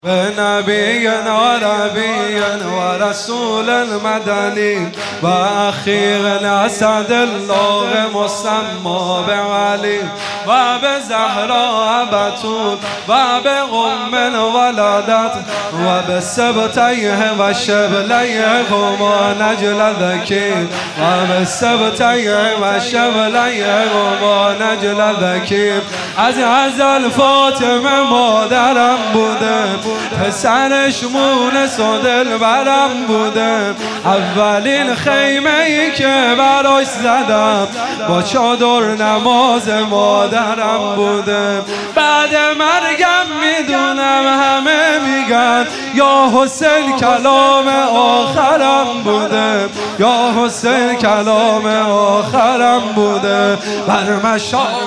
بنبي وربي ورسول المدني وأخير أسد الله مسمى بعلي وبزهراء بتول وبغم ولدت وبسبتيه وشبليه هما نجل ذكي وبسبتيه وشبليه هما نجل ذكي از ازل فاطمه مادرم بوده پسرش مونس و دلبرم بوده اولین خیمه ای که براش زدم با چادر نماز مادرم بوده بعد مرگم میدونم همه میگن یا حسین کلام آخرم بوده یا حسین کلام آخرم بوده بر مشام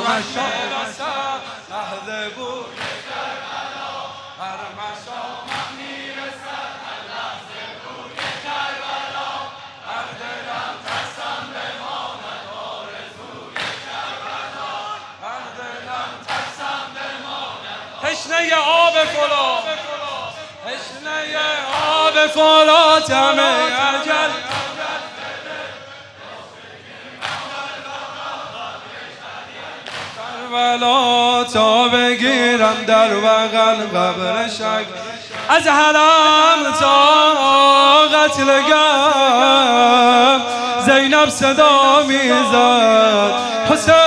تشنه آب فرات تشنه آب فراتم اجل کربلا تا بگیرم در بغل قبر شک از حرم تا قتلگاه زینب صدا میزد حسین